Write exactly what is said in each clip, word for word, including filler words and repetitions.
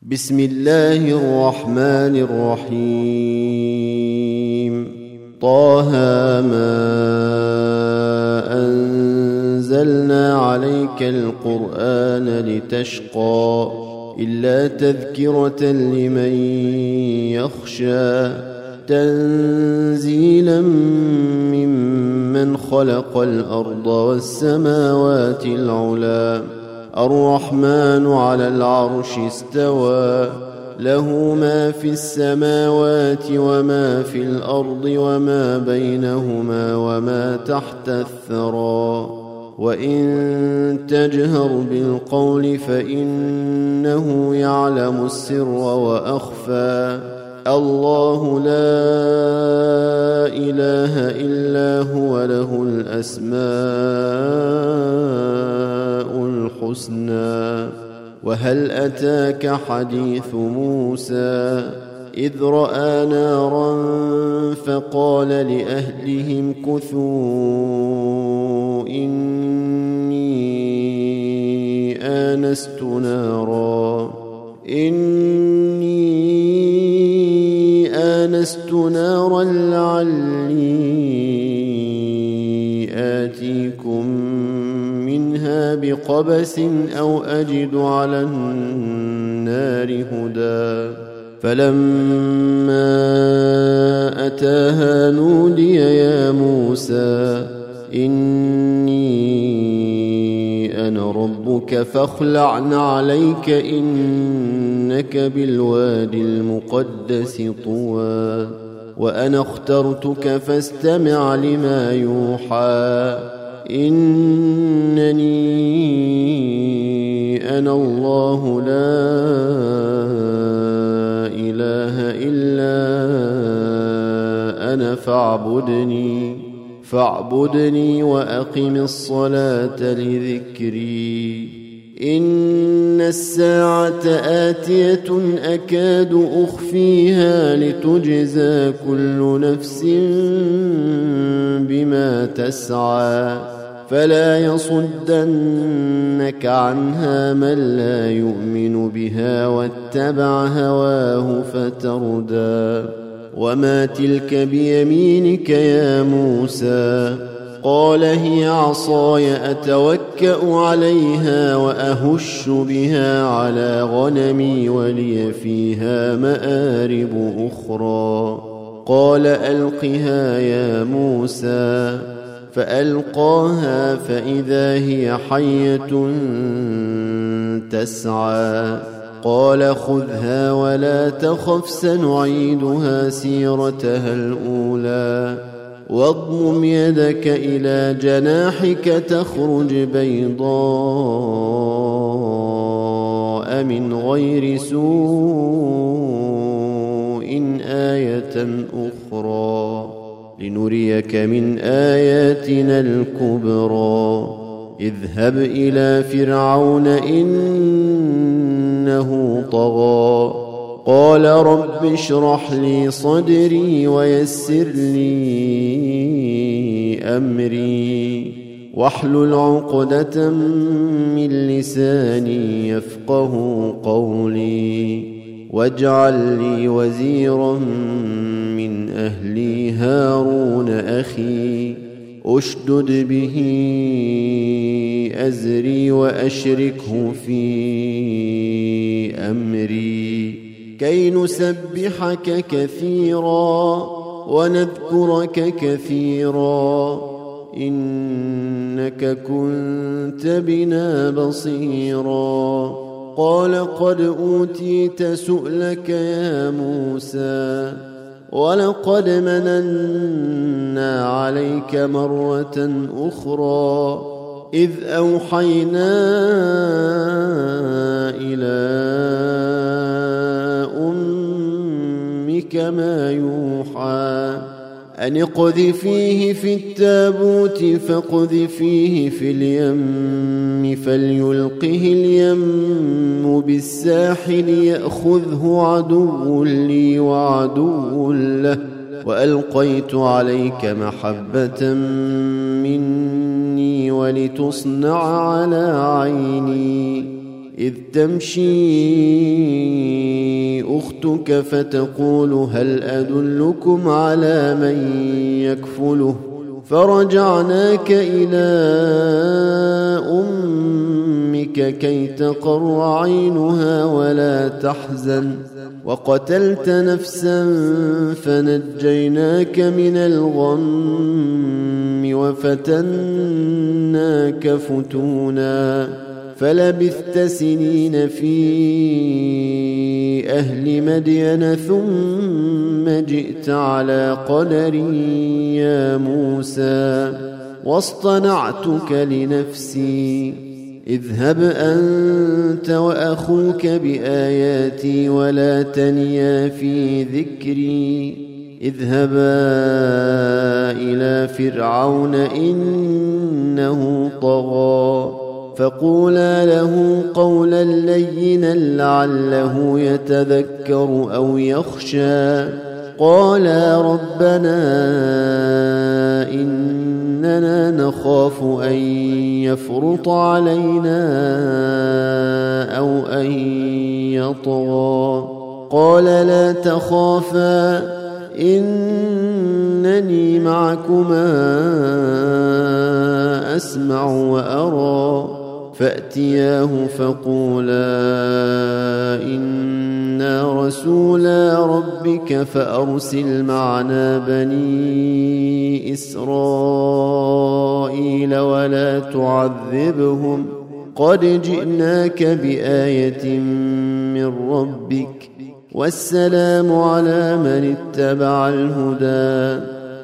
بسم الله الرحمن الرحيم. طه ما أنزلنا عليك القرآن لتشقى إلا تذكرة لمن يخشى تنزيلا ممن خلق الأرض والسماوات العلى الرحمن على العرش استوى له ما في السماوات وما في الأرض وما بينهما وما تحت الثرى وإن تجهر بالقول فإنه يعلم السر وأخفى الله لا إله إلا هو له الأسماء الحسنى. وهل أتاك حديث موسى إذ رأى نارا فقال لأهلهم كثوا إني آنست نارا إني آنست نارا لعلي آتيكم منها بقبس أو أجد على النار هدى. فلما أتاها نودي يا موسى إني أنا ربك فاخلع نعليك إنك بالوادي المقدس طوى وأنا اخترتك فاستمع لما يوحى إنني أنا الله لا إله إلا أنا فاعبدني فاعبدني وأقم الصلاة لذكري إن الساعة آتية أكاد أخفيها لتجزى كل نفس بما تسعى فلا يصدنك عنها من لا يؤمن بها واتبع هواه فتردى. وما تلك بيمينك يا موسى قال هي عصاي أتوكأ عليها وأهش بها على غنمي ولي فيها مآرب أخرى. قال ألقها يا موسى فألقاها فإذا هي حية تسعى قال خذها ولا تخف سنعيدها سيرتها الأولى واضمم يدك إلى جناحك تخرج بيضاء من غير سوء آية أخرى لنريك من آياتنا الكبرى. اذهب إلى فرعون إنه طغى قال رب اشرح لي صدري ويسر لي أمري واحلل عقدة من لساني يفقه قولي واجعل لي وزيرا من أهلي هارون أخي أشدد به أزري وأشركه في أمري كي نسبحك كثيرا ونذكرك كثيرا إنك كنت بنا بصيرا. قال قد أوتيت سؤلك يا موسى ولقد مننا عليك مرة أخرى إذ أوحينا إلى أمك ما يوحى أن اقذفيه في التابوت فاقذفيه في اليم فليلقه اليم بالساحل يأخذه عدو لي وعدو له وألقيت عليك محبة مني ولتصنع على عيني إذ تمشي يمدك فتقول هل أدلكم على من يكفله فرجعناك إلى أمك كي تقر عينها ولا تحزن وقتلت نفسا فنجيناك من الغم وفتناك فتونا فلبثت سنين في أهل مدين ثم جئت على قدر يا موسى واصطنعتك لنفسي اذهب أنت وأخوك بآياتي ولا تنيا في ذكري اذهبا إلى فرعون إنه طغى فقولا له قولا لينا لعله يتذكر أو يخشى قالا ربنا إننا نخاف أن يفرط علينا أو أن يطغى قال لا تخافا إنني معكما أسمع وأرى فأتياه فقولا إنا رسولا ربك فأرسل معنا بني إسرائيل ولا تعذبهم قد جئناك بآية من ربك والسلام على من اتبع الهدى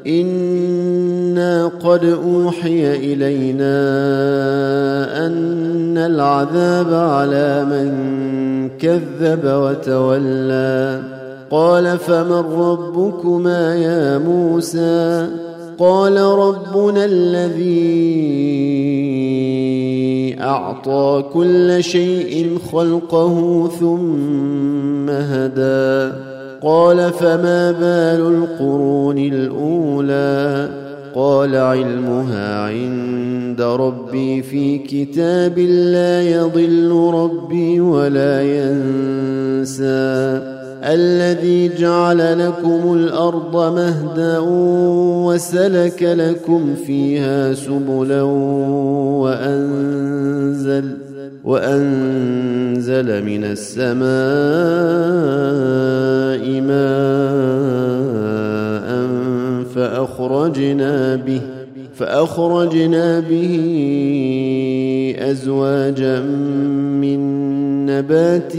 إنا قد أوحي إلينا أن العذاب على من كذب وتولى قال فمن ربكما يا موسى قال ربنا الذي أعطى كل شيء خلقه ثم هدى قال فما بال القرون الأولى قال علمها عند ربي في كتاب لا يضل ربي ولا ينسى الذي جعل لكم الأرض مهدا وسلك لكم فيها سبلا وأنزل وأنزل من السماء ماء فأخرجنا به فأخرجنا به أزواجا من نبات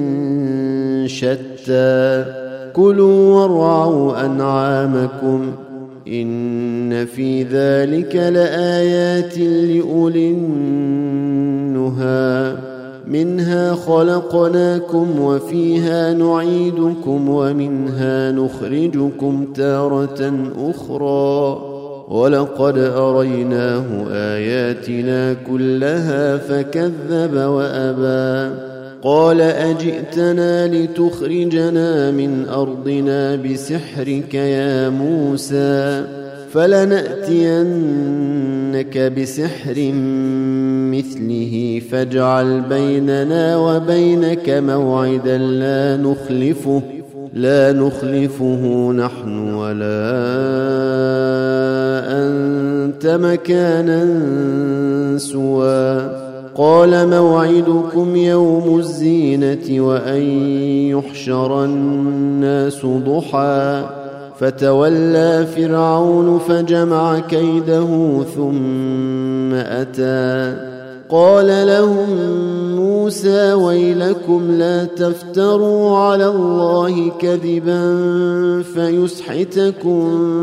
شتى كلوا وارعوا أنعامكم إن في ذلك لآيات لأولي النهى منها خلقناكم وفيها نعيدكم ومنها نخرجكم تارة أخرى ولقد أريناه آياتنا كلها فكذب وأبى قال أجئتنا لتخرجنا من أرضنا بسحرك يا موسى فلنأتينك بسحر مثله فاجعل بيننا وبينك موعدا لا نخلفه لا نخلفه نحن ولا أنت مكانا سوى قال موعدكم يوم الزينة وأن يحشر الناس ضحى فتولى فرعون فجمع كيده ثم أتى قال لهم موسى ويلكم لا تفتروا على الله كذبا فيسحتكم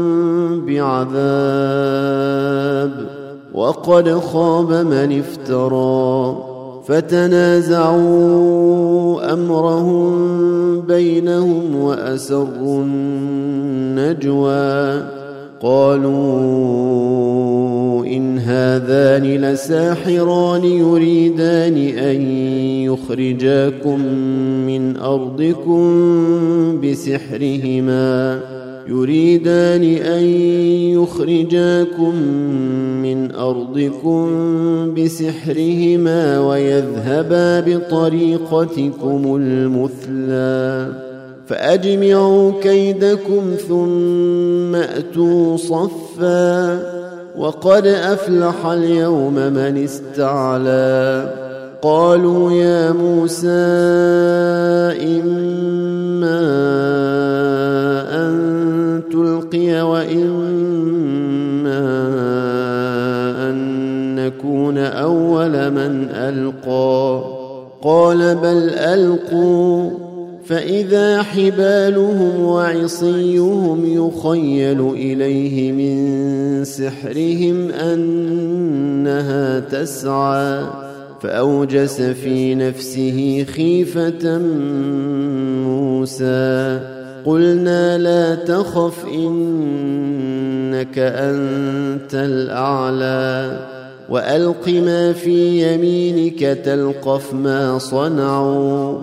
بعذاب وقد خاب من افترى فتنازعوا أمرهم بينهم وأسروا النجوى قالوا إن هذان لساحران يريدان أن يخرجاكم من أرضكم بسحرهما يريدان أن يخرجاكم من أرضكم بسحرهما ويذهبا بطريقتكم المثلى فأجمعوا كيدكم ثم أتوا صفا وقد أفلح اليوم من استعلى قالوا يا موسى إما أن تلقي وإما أن نكون أول من ألقى قال بل ألقوا فإذا حبالهم وعصيهم يخيل إليه من سحرهم أنها تسعى فأوجس في نفسه خيفة موسى قلنا لا تخف إنك أنت الأعلى وألق ما في يمينك تلقف ما صنعوا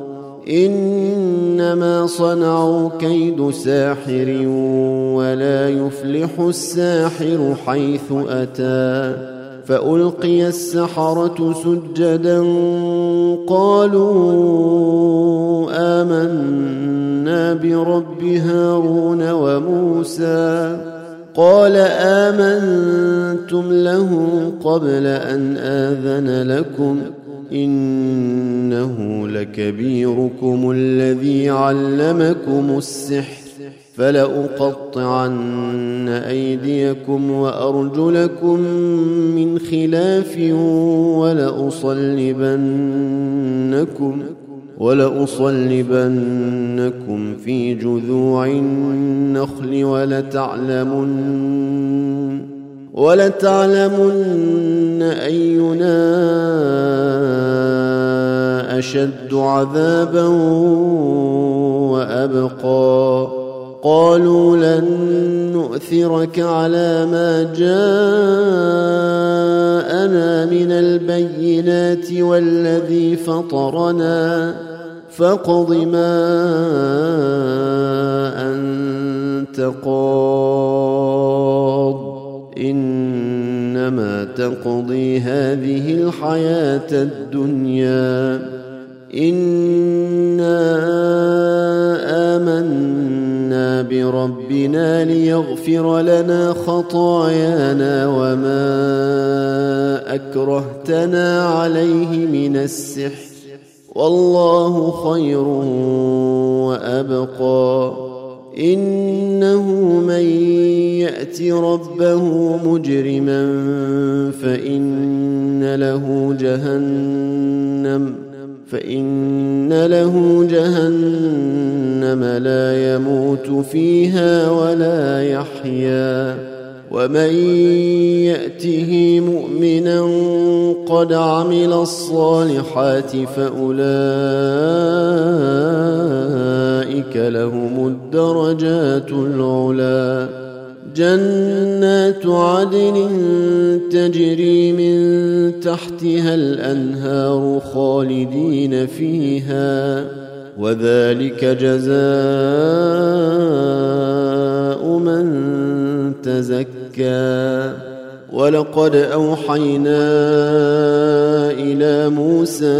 إنما صنعوا كيد ساحر ولا يفلح الساحر حيث أتى فألقي السحرة سجدا قالوا آمنا برب هارون وموسى قال آمنتم له قبل أن آذن لكم إنه لكبيركم الذي علمكم السحر فلأقطعن أيديكم وأرجلكم من خلاف ولأصلبنكم ولأصلبنكم في جذوع النخل ولتعلمن ولتعلمن أينا أشد عذابا وأبقى قالوا لن نؤثرك على ما جاءنا من البينات والذي فطرنا فاقض ما أنت قاض إنما تقضي هذه الحياة الدنيا إنا آمنا بربنا ليغفر لنا خطايانا وما أكرهتنا عليه من السحر والله خير وأبقى إنه من يأت ربه مجرما فإن له جهنم فإن له جهنم لا يموت فيها ولا يحيا ومن يأته مؤمنا قد عمل الصالحات فأولئك لهم الدرجات العلى جنات عدن تجري من تحتها الأنهار خالدين فيها وذلك جزاء من تزكى ولقد أوحينا إلى موسى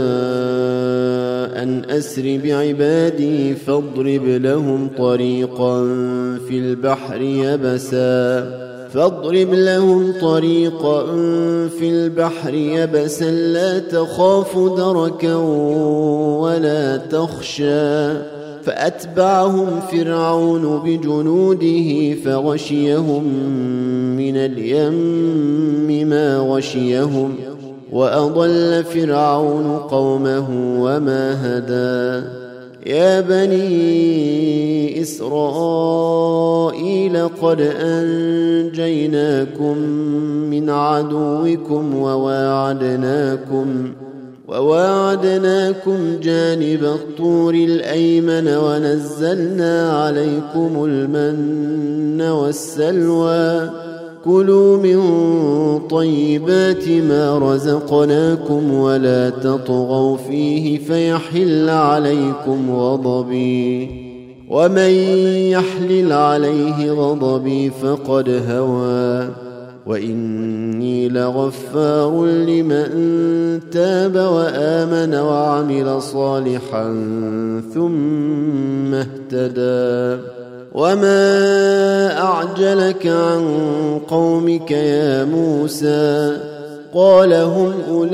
أن أسر بعبادي فاضرب لهم طريقا في البحر يبسا فاضرب لهم طريقا في البحر يبسا لا تخاف دركا ولا تخشى فأتبعهم فرعون بجنوده فغشيهم من اليم ما غشيهم وأضل فرعون قومه وما هدى يا بني إسرائيل قد أنجيناكم من عدوكم وواعدناكم وواعدناكم جانب الطور الأيمن ونزلنا عليكم المن والسلوى كلوا من طيبات ما رزقناكم ولا تطغوا فيه فيحل عليكم غضبي ومن يحلل عليه غضبي فقد هوى وإني لغفار لمن تاب وآمن وعمل صالحا ثم اهتدى وما أعجلك عن قومك يا موسى قال هم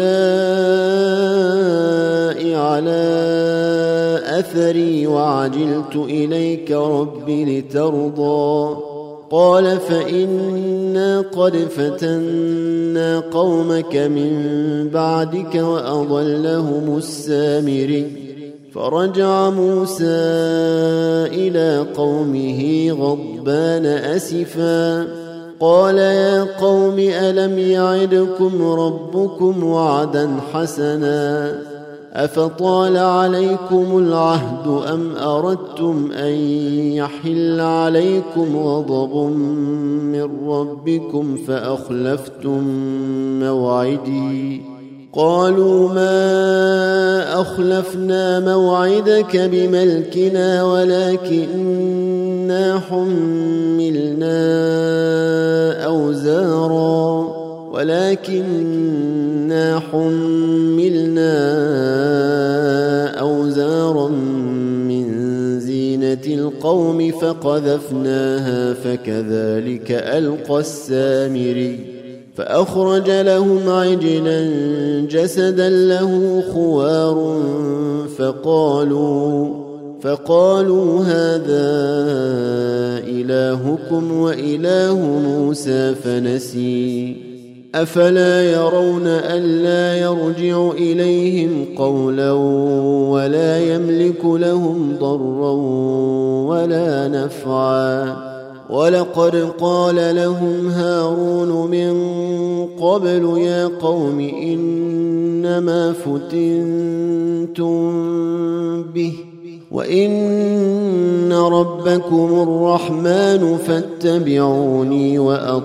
أولئك على أثري وعجلت إليك رب لترضى قال فإنا قد فتنا قومك من بعدك وأضلهم السامري فرجع موسى إلى قومه غضبان أسفا قال يا قوم ألم يعدكم ربكم وعدا حسنا أفطال عليكم العهد أم أردتم أن يحل عليكم غضب من ربكم فأخلفتم موعدي قالوا ما أخلفنا موعدك بملكنا ولكننا حملنا أوزارا ولكننا حملنا أوزارا من زينة القوم فقذفناها فكذلك ألقى السامري فأخرج لهم عجلا جسدا له خوار فقالوا فقالوا هذا إلهكم وإله موسى فنسي أفلا يرون ألا يرجع إليهم قولا ولا يملك لهم ضرا ولا نفعا ولقد قال لهم هارون من قبل يا قوم إنما فتنتم به وإن ربكم الرحمن فاتبعوني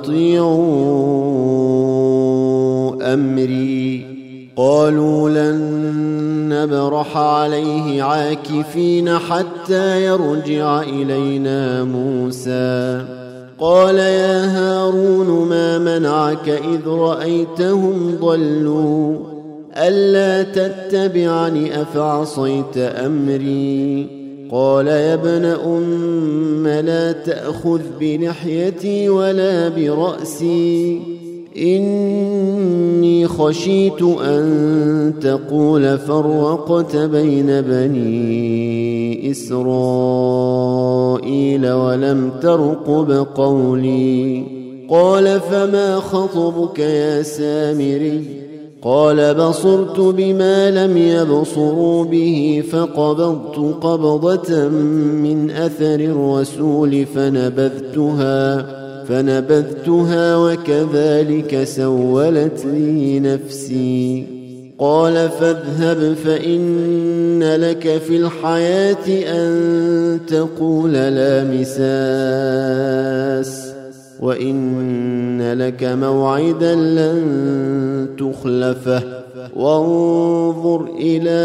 وأطيعوا أمري قالوا لن نبرح عليه عاكفين حتى يرجع إلينا موسى قال يا هارون ما منعك إذ رأيتهم ضلوا ألا تتبعني أفعصيت أمري قال يا ابن أم لا تأخذ بلحيتي ولا برأسي إني خشيت أن تقول فرقت بين بني إسرائيل ولم ترقب قولي قال فما خطبك يا سامري قال بصرت بما لم يبصروا به فقبضت قبضة من أثر الرسول فنبذتها فنبذتها وكذلك سولت لي نفسي قال فاذهب فإن لك في الحياة أن تقول لا مساس وإن لك موعدا لن تخلفه وانظر إلى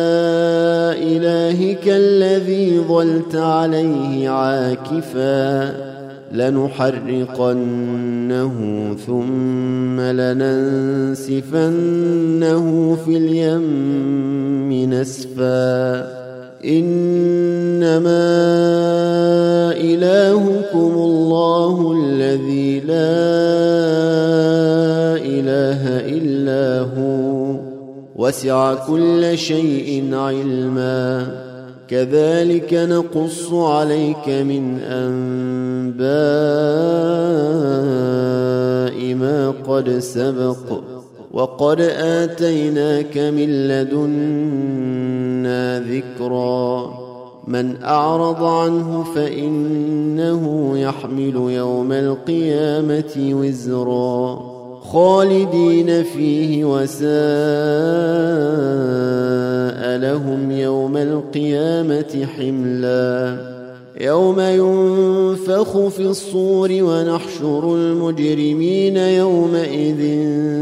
إلهك الذي ظلت عليه عاكفا لنحرقنه ثم لننسفنه في اليم نسفا إنما إلهكم الله الذي لا إله إلا هو وسع كل شيء علما كذلك نقص عليك من أنباء ما قد سبق وقد آتيناك من لدنا ذكرا من أعرض عنه فإنه يحمل يوم القيامة وزرا خالدين فيه وساء لهم يوم القيامة حملا يوم ينفخ في الصور ونحشر المجرمين يومئذ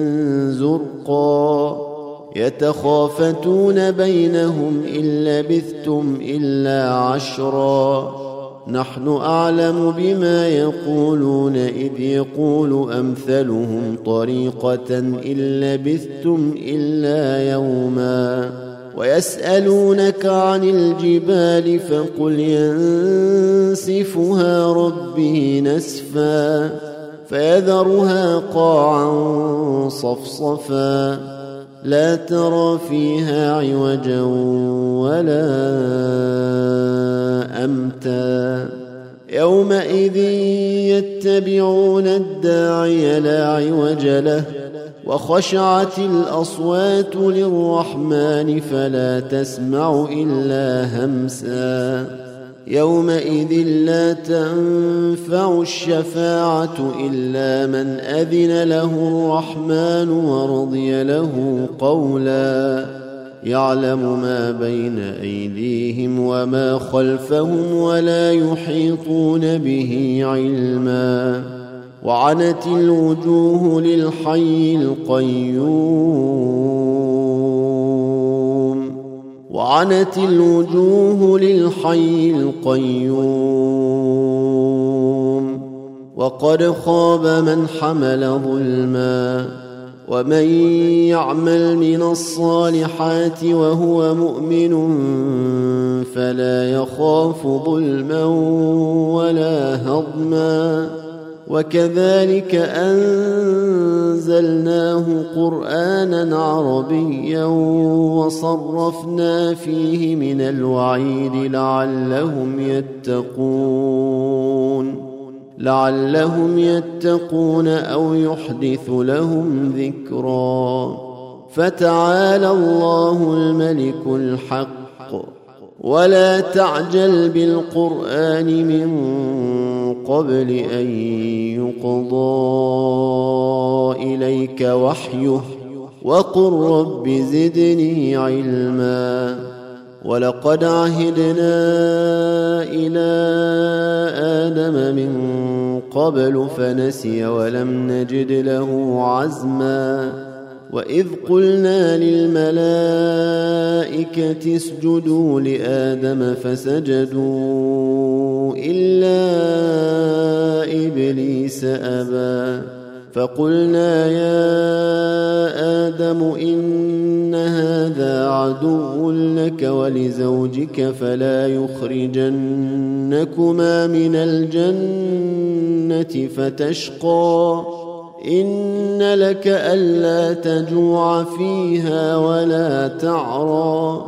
زرقا يتخافتون بينهم إن لبثتم إلا عشرا نحن أعلم بما يقولون إذ يقول أمثلهم طريقة إن لبثتم إلا يوما ويسألونك عن الجبال فقل ينسفها ربي نسفا فيذرها قاعا صفصفا لا ترى فيها عوجا ولا أمتا يومئذ يتبعون الداعي لا عوج له وخشعت الأصوات للرحمن فلا تسمع إلا همسا يومئذ لا تنفع الشفاعة إلا من أذن له الرحمن ورضي له قولا يعلم ما بين أيديهم وما خلفهم ولا يحيطون به علما وعنت الوجوه للحي القيوم وعنت الوجوه للحي القيوم وقد خاب من حمل ظلما ومن يعمل من الصالحات وهو مؤمن فلا يخاف ظلما ولا هضما وكذلك أنزلناه قرآنا عربيا وصرفنا فيه من الوعيد لعلهم يتقون لعلهم يتقون أو يحدث لهم ذكرا فتعالى الله الملك الحق ولا تعجل بالقرآن من قبل أن يقضى إليك وحيه وقل رب زدني علما ولقد عهدنا إلى آدم من قبل فنسي ولم نجد له عزما وإذ قلنا للملائكة اسجدوا لآدم فسجدوا إلا إبليس أبى فقلنا يا آدم إن هذا عدو لك ولزوجك فلا يخرجنكما من الجنة فتشقى إن لك ألا تجوع فيها ولا تعرى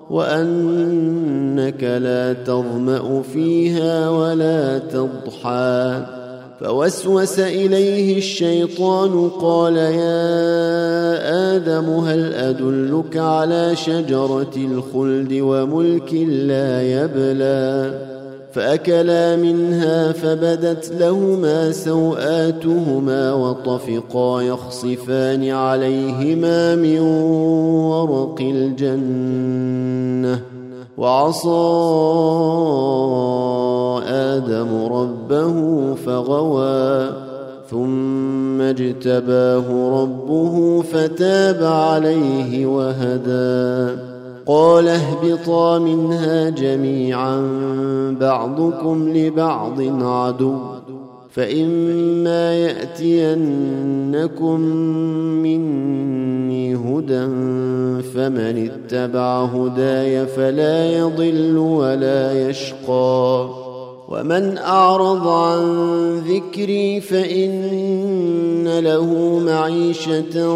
وأنك لا تظمأ فيها ولا تضحى فوسوس إليه الشيطان قال يا آدم هل أدلك على شجرة الخلد وملك لا يبلى فأكلا منها فبدت لهما سوآتهما وطفقا يخصفان عليهما من ورق الجنة وعصى آدم ربه فغوى ثم اجتباه ربه فتاب عليه وهدى قال اهبطا منها جميعا بعضكم لبعض عدو فإما يأتينكم مني هدى فمن اتبع هداي فلا يضل ولا يشقى ومن أعرض عن ذكري فإن له معيشة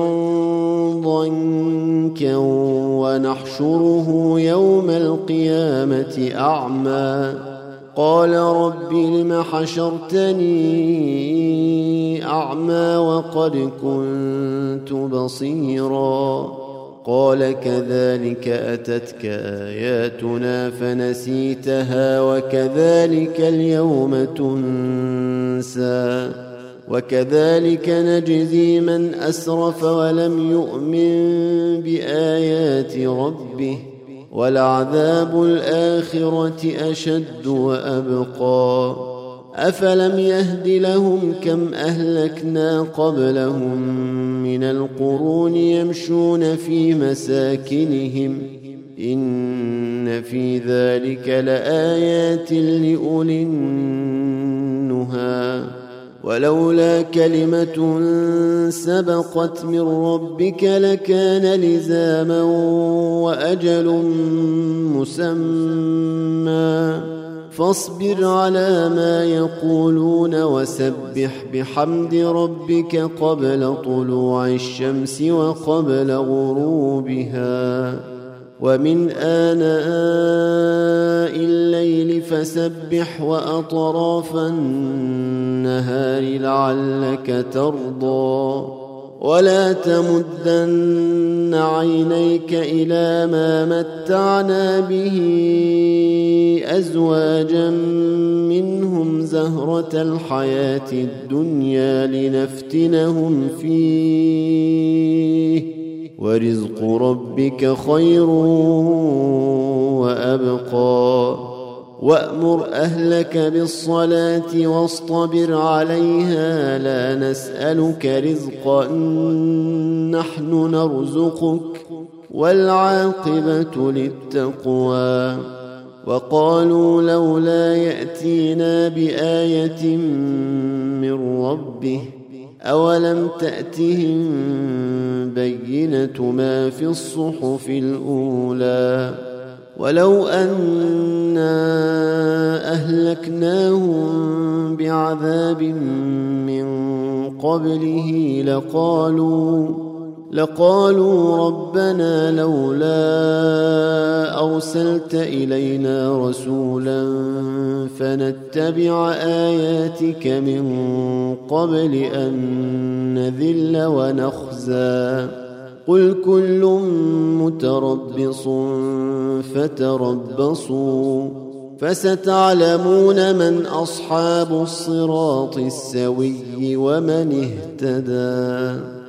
ضنكا ونحشره يوم القيامة أعمى قال رب لم حشرتني أعمى وقد كنت بصيرا قال كذلك أتتك آياتنا فنسيتها وكذلك اليوم تنسى وكذلك نجزي من أسرف ولم يؤمن بآيات ربه ولعذاب الآخرة أشد وأبقى أفلم يهد لهم كم أهلكنا قبلهم من القرون يمشون في مساكنهم إن في ذلك لآيات لأولي النهى ولولا كلمة سبقت من ربك لكان لزاما وأجل مسمى فاصبر على ما يقولون وسبح بحمد ربك قبل طلوع الشمس وقبل غروبها ومن آناء الليل فسبح وأطراف النهار لعلك ترضى ولا تمدن عينيك إلى ما متعنا به أزواجا منهم زهرة الحياة الدنيا لنفتنهم فيه ورزق ربك خير وأبقى وأمر أهلك بالصلاة واصطبر عليها لا نسألك رزقا نحن نرزقك والعاقبة للتقوى وقالوا لولا يأتينا بآية من ربه أولم تأتهم بينة ما في الصحف الأولى ولو أنا أهلكناهم بعذاب من قبله لقالوا لقالوا ربنا لولا أرسلت إلينا رسولا فنتبع آياتك من قبل أن نذل ونخزى قل كل متربص فتربصوا فستعلمون من أصحاب الصراط السوي ومن اهتدى.